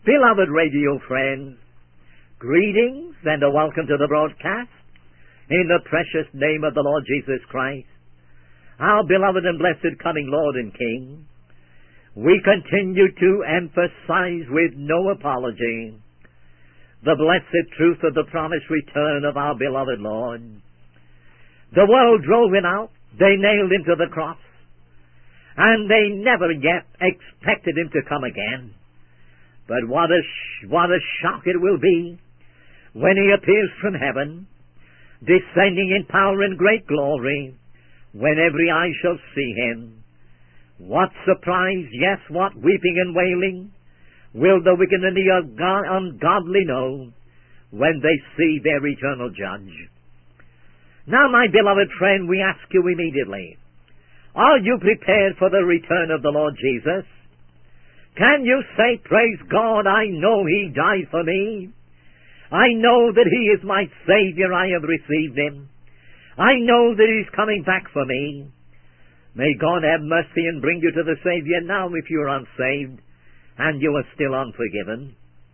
Beloved radio friends, greetings and a welcome to the broadcast in the precious name of the Lord Jesus Christ, our beloved and blessed coming Lord and King. We continue to emphasize with no apology the blessed truth of the promised return of our beloved Lord. The world drove him out, they nailed him to the cross, and they never yet expected him to come again. But what a shock it will be when he appears from heaven, descending in power and great glory, when every eye shall see him. What surprise, yes, what weeping and wailing will the wicked and the ungodly know when they see their eternal judge. Now, my beloved friend, we ask you immediately, are you prepared for the return of the Lord Jesus? Can you say, praise God, I know He died for me. I know that He is my Savior. I have received Him. I know that He's coming back for me. May God have mercy and bring you to the Savior now if you are unsaved and you are still unforgiven.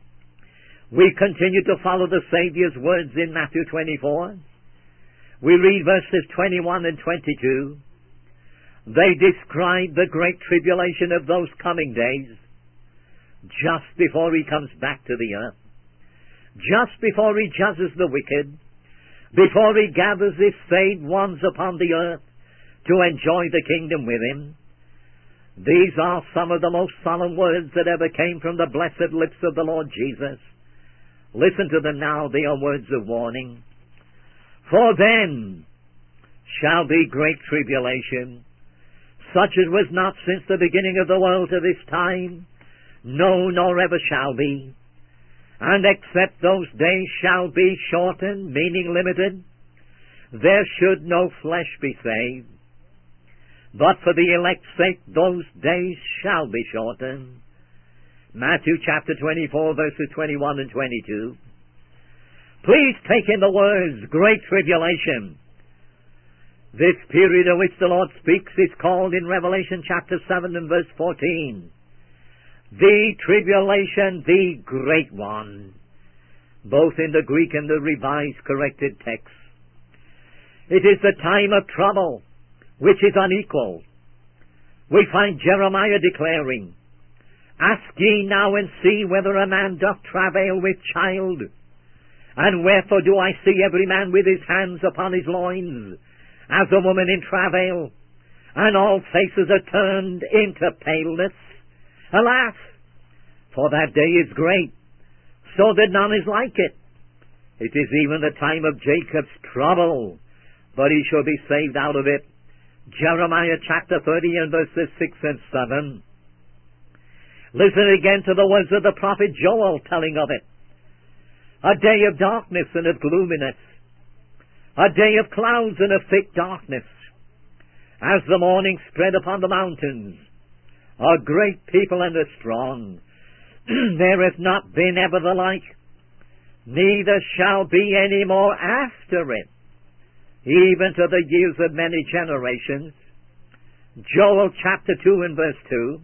We continue to follow the Savior's words in Matthew 24. We read verses 21 and 22. They describe the great tribulation of those coming days, just before He comes back to the earth, just before He judges the wicked, before He gathers His saved ones upon the earth to enjoy the kingdom with Him. These are some of the most solemn words that ever came from the blessed lips of the Lord Jesus. Listen to them now. They are words of warning. For then shall be great tribulation, such as was not since the beginning of the world to this time, no, nor ever shall be. And except those days shall be shortened, meaning limited, there should no flesh be saved. But for the elect's sake, those days shall be shortened. Matthew chapter 24, verses 21 and 22. Please take in the words, great tribulation. This period of which the Lord speaks is called in Revelation chapter 7 and verse 14, the tribulation, the great one, both in the Greek and the Revised Corrected text. It is the time of trouble, which is unequal. We find Jeremiah declaring, ask ye now and see whether a man doth travail with child. And wherefore do I see every man with his hands upon his loins, as a woman in travail, and all faces are turned into paleness? Alas, for that day is great, so that none is like it. It is even the time of Jacob's trouble, but he shall be saved out of it. Jeremiah chapter 30 and verses 6 and 7. Listen again to the words of the prophet Joel telling of it. A day of darkness and of gloominess, a day of clouds and of thick darkness, as the morning spread upon the mountains, a great people and a strong. There hath not been ever the like, neither shall be any more after it, even to the years of many generations. Joel chapter 2 and verse 2.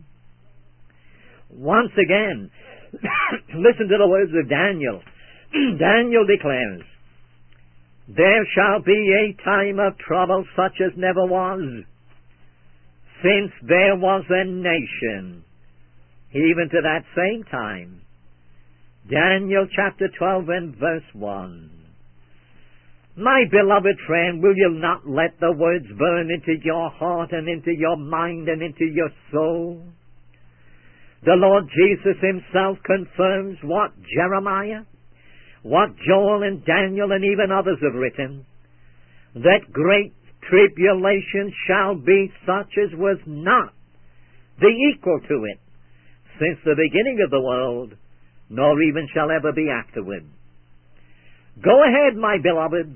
Once again, listen to the words of Daniel. Daniel declares, there shall be a time of trouble such as never was, since there was a nation, even to that same time. Daniel chapter 12 and verse 1. My beloved friend, will you not let the words burn into your heart and into your mind and into your soul? The Lord Jesus Himself confirms what Jeremiah, what Joel and Daniel and even others have written, that great tribulation shall be such as was not the equal to it since the beginning of the world, nor even shall ever be afterward. Go ahead, my beloved.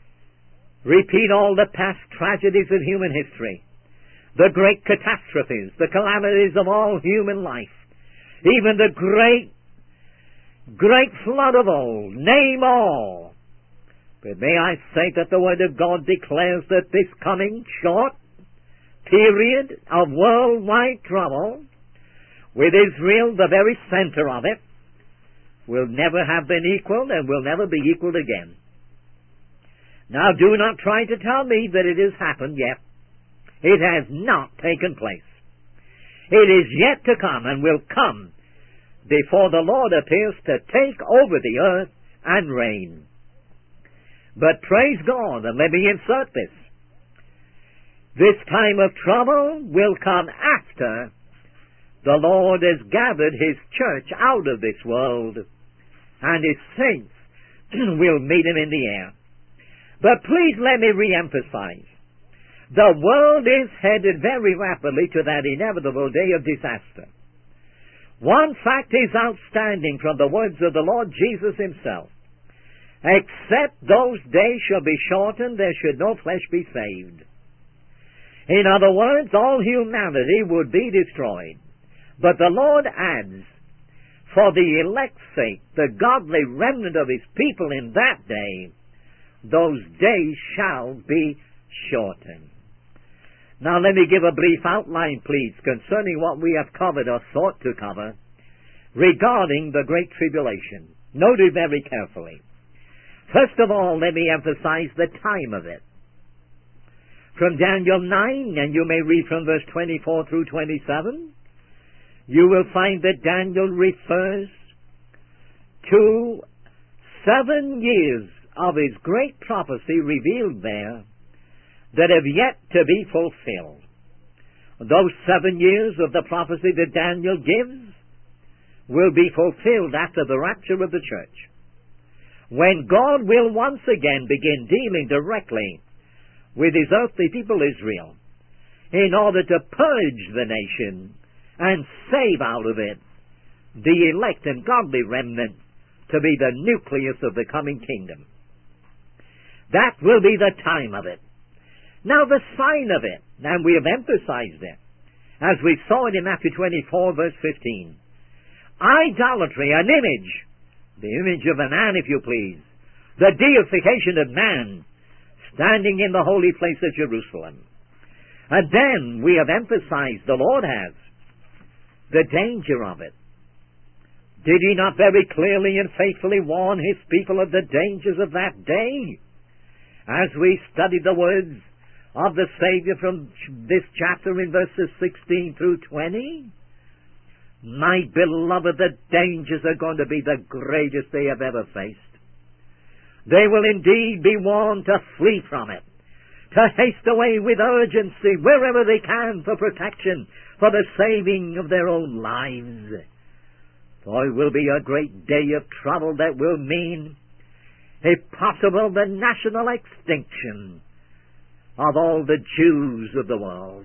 Repeat all the past tragedies of human history, the great catastrophes, the calamities of all human life, even the great flood of old. Name all. But may I say that the Word of God declares that this coming short period of worldwide trouble, with Israel the very center of it, will never have been equaled and will never be equaled again. Now do not try to tell me that it has happened yet. It has not taken place. It is yet to come and will come before the Lord appears to take over the earth and reign. But praise God, and let me insert this. This time of trouble will come after the Lord has gathered His church out of this world, and His saints will meet Him in the air. But please let me re-emphasize. The world is headed very rapidly to that inevitable day of disaster. One fact is outstanding from the words of the Lord Jesus Himself. Except those days shall be shortened, there should no flesh be saved. In other words, all humanity would be destroyed. But the Lord adds, for the elect's sake, the godly remnant of His people in that day, those days shall be shortened. Now let me give a brief outline, please, concerning what we have covered or sought to cover regarding the Great Tribulation. Note it very carefully. First of all, let me emphasize the time of it. From Daniel 9, and you may read from verse 24 through 27, you will find that Daniel refers to 7 years of his great prophecy revealed there that have yet to be fulfilled. Those 7 years of the prophecy that Daniel gives will be fulfilled after the rapture of the church, when God will once again begin dealing directly with His earthly people Israel in order to purge the nation and save out of it the elect and godly remnant to be the nucleus of the coming kingdom. That will be the time of it. Now the sign of it, and we have emphasized it, as we saw it in Matthew 24 verse 15. Idolatry, an image, the image of a man if you please, the deification of man, standing in the holy place of Jerusalem. And then we have emphasized, the Lord has, the danger of it. Did He not very clearly and faithfully warn His people of the dangers of that day? As we studied the words of the Savior from this chapter in verses 16 through 20, my beloved, the dangers are going to be the greatest they have ever faced. They will indeed be warned to flee from it, to haste away with urgency wherever they can for protection, for the saving of their own lives. For it will be a great day of trouble that will mean, if possible, the national extinction of all the Jews of the world.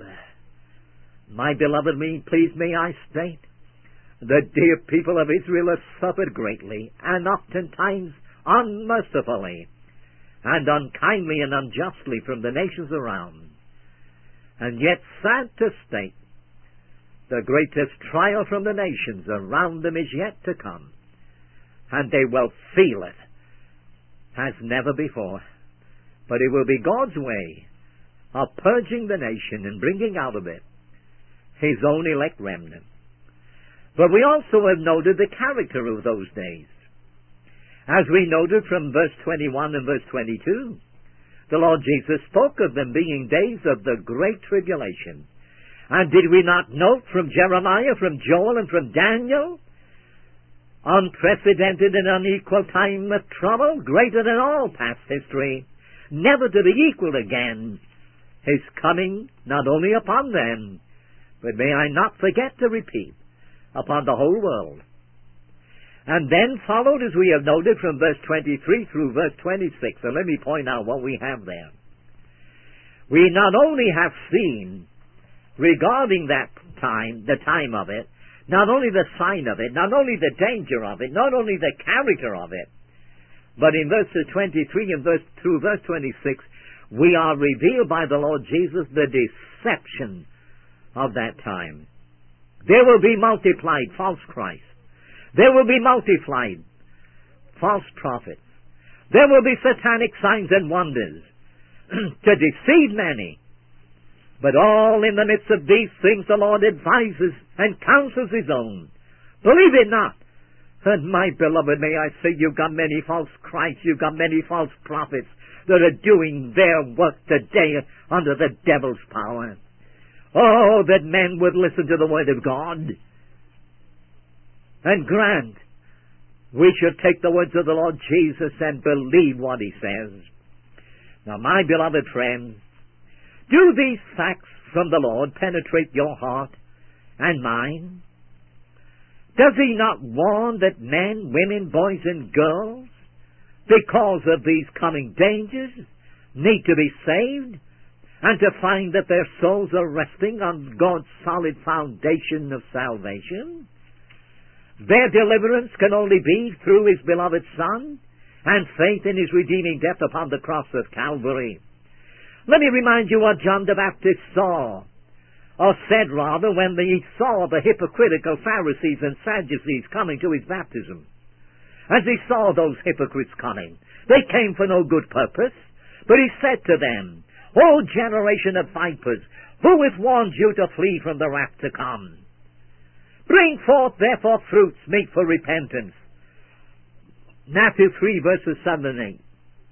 My beloved, please may I state, the dear people of Israel have suffered greatly, and oftentimes unmercifully, and unkindly and unjustly from the nations around. And yet, sad to state, the greatest trial from the nations around them is yet to come, and they will feel it as never before. But it will be God's way of purging the nation and bringing out of it His own elect remnant. But we also have noted the character of those days. As we noted from verse 21 and verse 22, the Lord Jesus spoke of them being days of the great tribulation. And did we not note from Jeremiah, from Joel, and from Daniel, unprecedented and unequal time of trouble, greater than all past history, never to be equaled again, His coming not only upon them, but may I not forget to repeat, upon the whole world. And then followed, as we have noted, from verse 23 through verse 26. So let me point out what we have there. We not only have seen, regarding that time, the time of it, not only the sign of it, not only the danger of it, not only the character of it, but in verses 23 and through verse 26, we are revealed by the Lord Jesus the deception of that time. There will be multiplied false Christs. There will be multiplied false prophets. There will be satanic signs and wonders to deceive many. But all in the midst of these things the Lord advises and counsels His own. Believe it not, And my beloved, may I say, you've got many false Christs, you've got many false prophets that are doing their work today under the devil's power. Oh, that men would listen to the word of God. And grant we should take the words of the Lord Jesus and believe what he says. Now, my beloved friends, do these facts from the Lord penetrate your heart and mind? Does he not warn that men, women, boys, and girls, because of these coming dangers, need to be saved and to find that their souls are resting on God's solid foundation of salvation? Their deliverance can only be through his beloved Son and faith in his redeeming death upon the cross of Calvary. Let me remind you what John the Baptist saw, or said rather, when he saw the hypocritical Pharisees and Sadducees coming to his baptism. As he saw those hypocrites coming, they came for no good purpose, but he said to them, O generation of vipers, who hath warned you to flee from the wrath to come? Bring forth therefore fruits meet for repentance. Matthew 3 verses 7 and 8.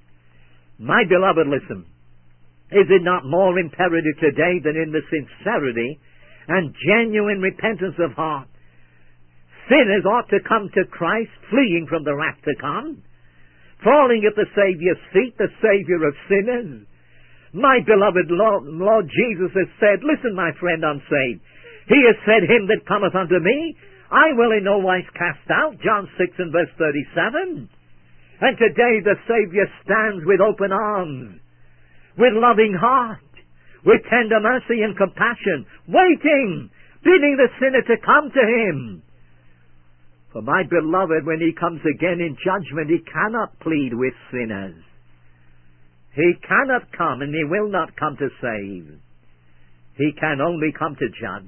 My beloved, listen. Is it not more imperative today than in the sincerity and genuine repentance of heart? Sinners ought to come to Christ, fleeing from the wrath to come, falling at the Savior's feet, the Savior of sinners. My beloved Lord Jesus has said, listen, my friend unsaved, he has said, him that cometh unto me, I will in no wise cast out, John 6 and verse 37. And today the Savior stands with open arms, with loving heart, with tender mercy and compassion, waiting, bidding the sinner to come to him. For my beloved, when he comes again in judgment, he cannot plead with sinners. He cannot come, and he will not come to save. He can only come to judge.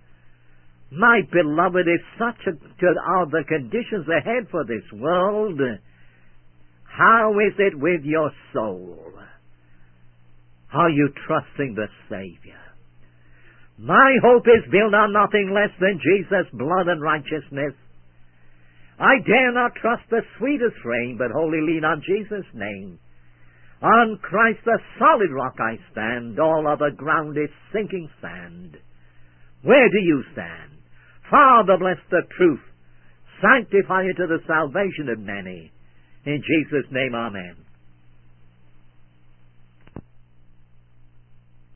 My beloved, if such are the conditions ahead for this world, how is it with your soul? Are you trusting the Savior? My hope is built on nothing less than Jesus' blood and righteousness. I dare not trust the sweetest frame, but wholly lean on Jesus' name. On Christ the solid rock I stand, all other ground is sinking sand. Where do you stand? Father, bless the truth. Sanctify it to the salvation of many. In Jesus' name, amen.